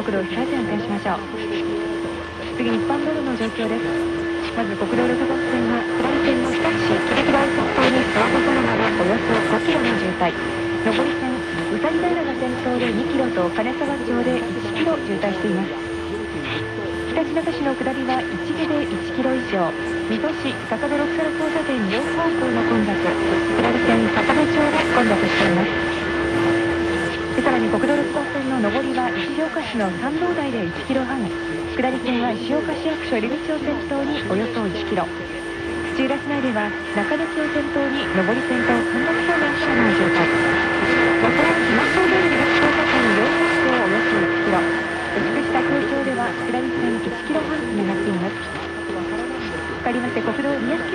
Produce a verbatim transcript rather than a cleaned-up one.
国道を控えて運転しましょう。次に一般道路の状況です。まず国道ろく号線は下り線の日立市木台先頭に諏訪湖までおよそごキロの渋滞、上り線宇佐美平が先頭でにキロと金沢町でいちキロ渋滞しています。ひたちなか市の下りは一部でいちキロ以上、水戸市坂戸六皿交差点両方向の混雑、下り線坂部町で混雑しています。さらに国道ろく号線の上りは石岡市の参道台でいちキロはん、下り線は石岡市役所入口を先頭におよそいちキロ、土浦市内では中根町を先頭に上り線と神田方面からの渋滞、和倉東小通り出口交差点両方向およそいちキロ、美しさ東町では下り線いちキロはんになっています。かわりまして国道にひゃく